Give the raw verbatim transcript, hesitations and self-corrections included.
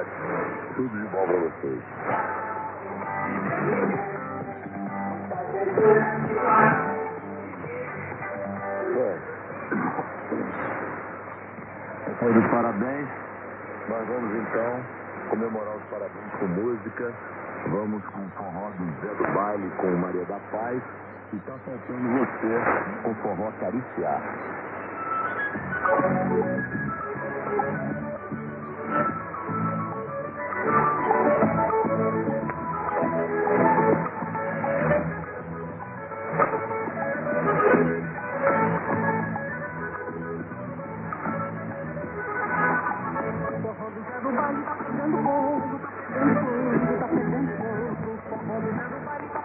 cidade. Tudo de bom pra vocês. Depois dos parabéns, nós vamos então comemorar os parabéns com música. Vamos com o forró do Zé do Baile, com Maria da Paz. E tá faltando você com o forró Cariciar. Forró do Zé do Baile tá pegando fogo, tá pegando fogo, tá pegando fogo. Forró do Zé do Baile tá